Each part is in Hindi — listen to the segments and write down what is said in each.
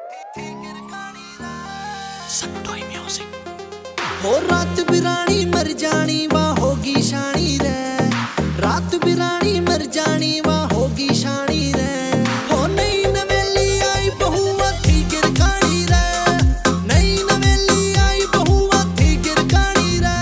संटोई म्यूजिक। हो रात बिरानी मर जानी वाह होगी शानी रे, रात बिरानी मर जानी वाह होगी शानी रे। हो नई नवेली आई बहुआ थी गिरकानी रे, नई नवेली आई बहुआ थी गिरकानी रे।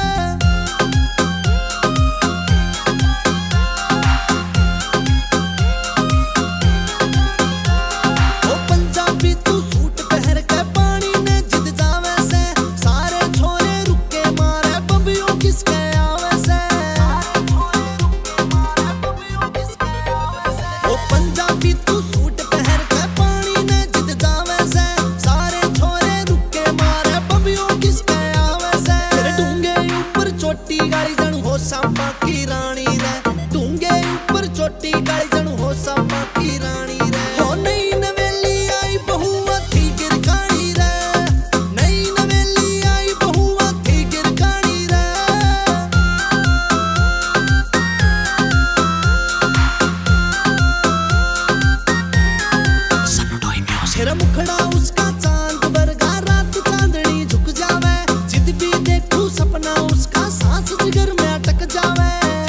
हो पंजाबी तू सूट पहन के पानी ने जिद जावे से, सारे छोरे रुके मारे बबियों किसके आवे से। हो पंजाबी तू सूट पहन के पानी ने जिद जावे से, सारे छोरे रुके मारे बबियों किसके आवे से। तेरे डूंगे ऊपर चोटी गाड़ी जण हो सांबा की रानी रे, डूंगे ऊपर चोटी गाड़ी जण हो सांबा की रानी रे। हो नई नवेली आई बहुआ थी गिरकानी रे, नई नवेली आई बहुआ थी गिरकानी रे। संटोई म्यूजिक। तेरा मुखड़ा उसका चांद वर्गा, रात चांदनी झुक जावे, जिद भी देखूं सपना उसका सांस जिगर में अटक जावे।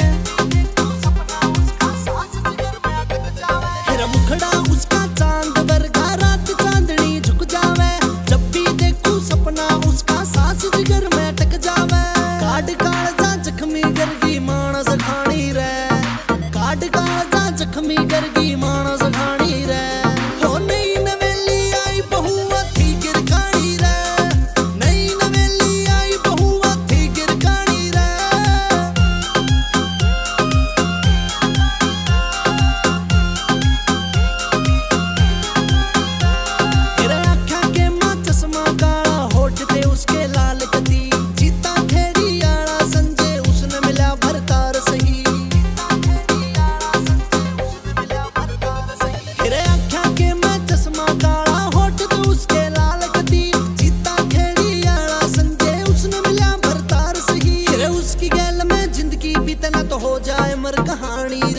तेरा मुखड़ा उसका चांद वर्गा, रात चांदनी झुक जावे, जब भी देखूं सपना उसका सांस जिगर में अटक जावे। काट कालजा जख्मी गरगी मानस खानी रे, काट कालजा जख्मी गरगी मानस खानी रे। हो नई नवेली आई बहुआ थी गिरकानी रे, नई नवेली आई बहुआ थी गिरकानी रे। तेरे आँखां के मां चश्मा काला, होठ ते उसके लाल कती, जीता खेड़ी आला संजय उसने मिला भरतार सही। तेरे आँखां के मां चश्मा काला, होठ ते उसके लाल कती, जीता खेड़ी आला संजय उसने मिला भरतार सही। तेरे उसकी गैल में जिंदगी बीते ना तो हो जाए मर कहानी